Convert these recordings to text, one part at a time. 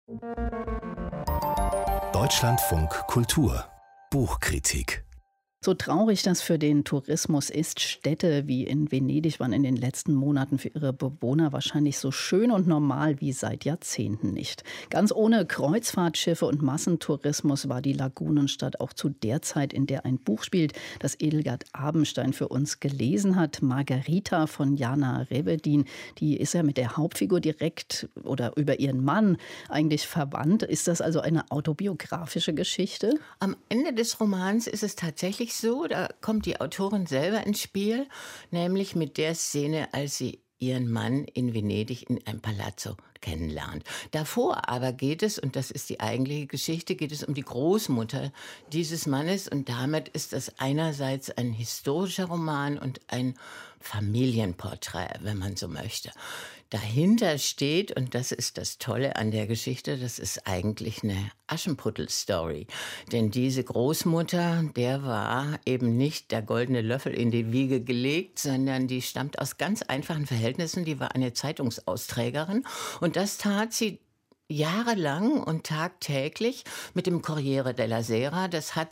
Deutschlandfunk Kultur Buchkritik. So traurig das für den Tourismus ist, Städte wie in Venedig waren in den letzten Monaten für ihre Bewohner wahrscheinlich so schön und normal wie seit Jahrzehnten nicht. Ganz ohne Kreuzfahrtschiffe und Massentourismus war die Lagunenstadt auch zu der Zeit, in der ein Buch spielt, das Edelgard Abenstein für uns gelesen hat. Margarita von Jana Revedin, die ist ja mit der Hauptfigur direkt oder über ihren Mann eigentlich verwandt. Ist das also eine autobiografische Geschichte? Am Ende des Romans ist es tatsächlich so, da kommt die Autorin selber ins Spiel, nämlich mit der Szene, als sie ihren Mann in Venedig in einem Palazzo kennenlernt. Davor aber geht es, und das ist die eigentliche Geschichte, geht es um die Großmutter dieses Mannes, und damit ist das einerseits ein historischer Roman und ein Familienporträt, wenn man so möchte. Dahinter steht, und das ist das Tolle an der Geschichte, das ist eigentlich eine Aschenputtel-Story. Denn diese Großmutter, der war eben nicht der goldene Löffel in die Wiege gelegt, sondern die stammt aus ganz einfachen Verhältnissen. Die war eine Zeitungsausträgerin, und das tat sie jahrelang und tagtäglich mit dem Corriere della Sera.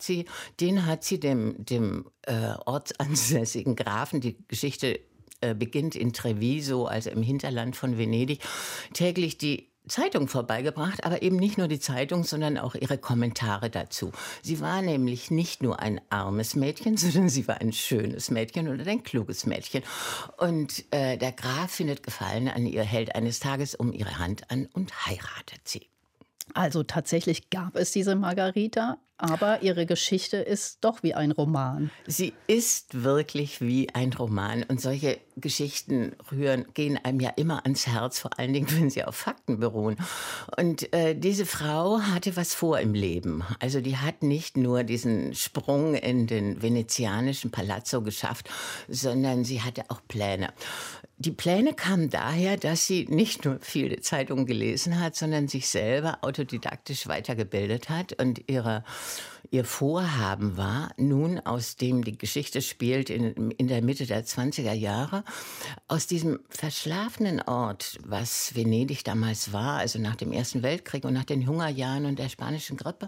Den hat sie dem ortsansässigen Grafen, die Geschichte beginnt in Treviso, also im Hinterland von Venedig, täglich die Zeitung vorbeigebracht, aber eben nicht nur die Zeitung, sondern auch ihre Kommentare dazu. Sie war nämlich nicht nur ein armes Mädchen, sondern sie war ein schönes Mädchen oder ein kluges Mädchen. Und der Graf findet Gefallen an ihr, hält eines Tages um ihre Hand an und heiratet sie. Also tatsächlich gab es diese Margarita, aber ihre Geschichte ist doch wie ein Roman. Sie ist wirklich wie ein Roman, und solche Geschichten gehen einem ja immer ans Herz, vor allen Dingen, wenn sie auf Fakten beruhen. Und diese Frau hatte was vor im Leben. Also die hat nicht nur diesen Sprung in den venezianischen Palazzo geschafft, sondern sie hatte auch Pläne. Die Pläne kamen daher, dass sie nicht nur viele Zeitungen gelesen hat, sondern sich selber autodidaktisch weitergebildet hat, und ihr Vorhaben war, nun, aus dem die Geschichte spielt in der Mitte der 20er Jahre, aus diesem verschlafenen Ort, was Venedig damals war, also nach dem Ersten Weltkrieg und nach den Hungerjahren und der spanischen Grippe,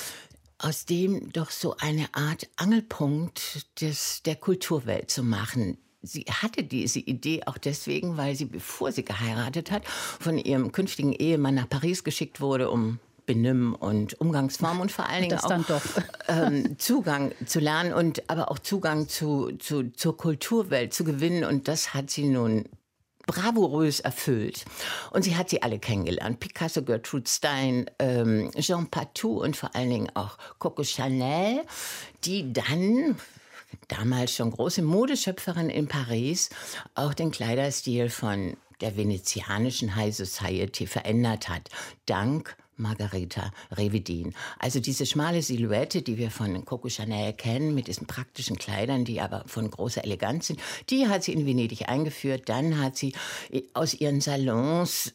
aus dem doch so eine Art Angelpunkt der Kulturwelt zu machen. Sie hatte diese Idee auch deswegen, weil sie, bevor sie geheiratet hat, von ihrem künftigen Ehemann nach Paris geschickt wurde, um Benimm und Umgangsformen und vor allen Dingen auch Zugang zu lernen und aber auch Zugang zur Kulturwelt zu gewinnen. Und das hat sie nun bravourös erfüllt. Und sie hat sie alle kennengelernt. Picasso, Gertrude Stein, Jean Patou und vor allen Dingen auch Coco Chanel, die dann, damals schon große Modeschöpferin in Paris, auch den Kleiderstil von der venezianischen High Society verändert hat. Dank Margarita Revedin. Also diese schmale Silhouette, die wir von Coco Chanel kennen, mit diesen praktischen Kleidern, die aber von großer Eleganz sind, die hat sie in Venedig eingeführt. Dann hat sie aus ihren Salons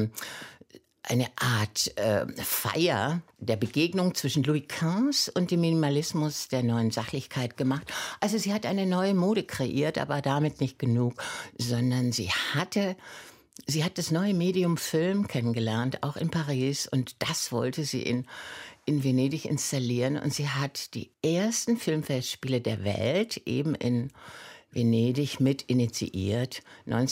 eine Art Feier der Begegnung zwischen Louis XV und dem Minimalismus der neuen Sachlichkeit gemacht. Also sie hat eine neue Mode kreiert, aber damit nicht genug, sondern sie hat das neue Medium Film kennengelernt, auch in Paris, und das wollte sie in Venedig installieren. Und sie hat die ersten Filmfestspiele der Welt eben in Venedig mit initiiert.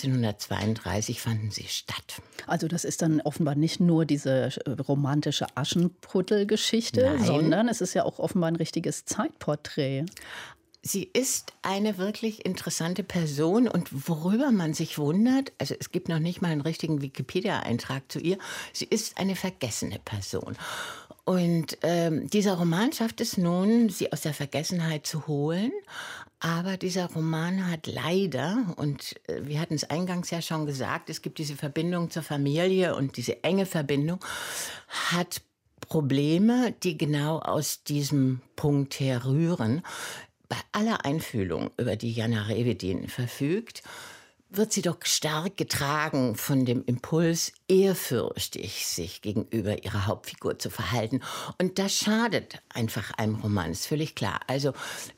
1932 fanden sie statt. Also das ist dann offenbar nicht nur diese romantische Aschenputtel-Geschichte, sondern es ist ja auch offenbar ein richtiges Zeitporträt. Sie ist eine wirklich interessante Person, und worüber man sich wundert, also es gibt noch nicht mal einen richtigen Wikipedia-Eintrag zu ihr, sie ist eine vergessene Person. Und dieser Roman schafft es nun, sie aus der Vergessenheit zu holen. Aber dieser Roman hat leider, und wir hatten es eingangs ja schon gesagt, es gibt diese Verbindung zur Familie, und diese enge Verbindung hat Probleme, die genau aus diesem Punkt herrühren. Bei aller Einfühlung, über die Jana Revedin verfügt, wird sie doch stark getragen von dem Impuls, ehrfürchtig sich gegenüber ihrer Hauptfigur zu verhalten. Und das schadet einfach einem Roman, ist völlig klar. Also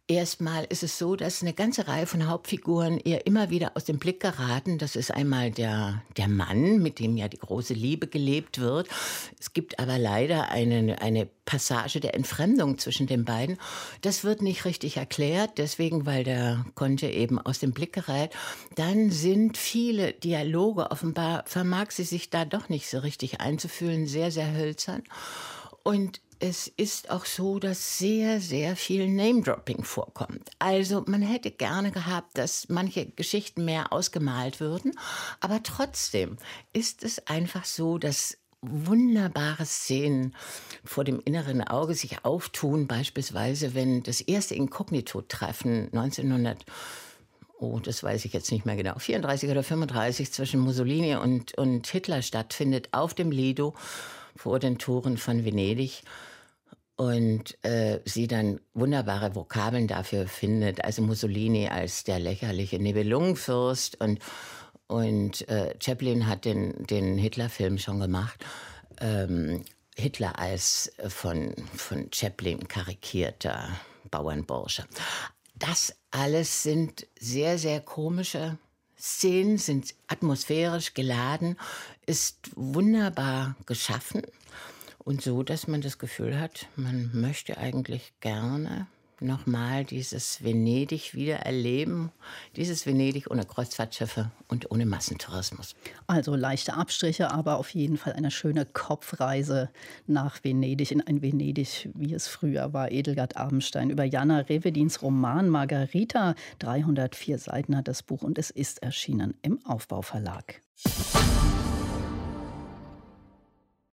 Erstmal ist es so, dass eine ganze Reihe von Hauptfiguren ihr immer wieder aus dem Blick geraten. Das ist einmal der Mann, mit dem ja die große Liebe gelebt wird. Es gibt aber leider eine Passage der Entfremdung zwischen den beiden. Das wird nicht richtig erklärt, deswegen, weil der Conte eben aus dem Blick gerät. Dann sind viele Dialoge, offenbar vermag sie sich da doch nicht so richtig einzufühlen, sehr, sehr hölzern. Und es ist auch so, dass sehr, sehr viel Name-Dropping vorkommt. Also man hätte gerne gehabt, dass manche Geschichten mehr ausgemalt würden. Aber trotzdem ist es einfach so, dass wunderbare Szenen vor dem inneren Auge sich auftun. Beispielsweise, wenn das erste Inkognito-Treffen 1900 das weiß ich jetzt nicht mehr genau, 34 oder 35 zwischen Mussolini und Hitler stattfindet auf dem Lido vor den Toren von Venedig. Und sie dann wunderbare Vokabeln dafür findet. Also Mussolini als der lächerliche Nibelungenfürst und Chaplin hat den Hitler-Film schon gemacht. Hitler als von Chaplin karikierter Bauernbursche. Das alles sind sehr, sehr komische Szenen, sind atmosphärisch geladen, ist wunderbar geschaffen. Und so, dass man das Gefühl hat, man möchte eigentlich gerne nochmal dieses Venedig wieder erleben. Dieses Venedig ohne Kreuzfahrtschiffe und ohne Massentourismus. Also leichte Abstriche, aber auf jeden Fall eine schöne Kopfreise nach Venedig, in ein Venedig, wie es früher war. Edelgard Abendstein über Jana Rewedins Roman Margarita. 304 Seiten hat das Buch und es ist erschienen im Aufbau Verlag.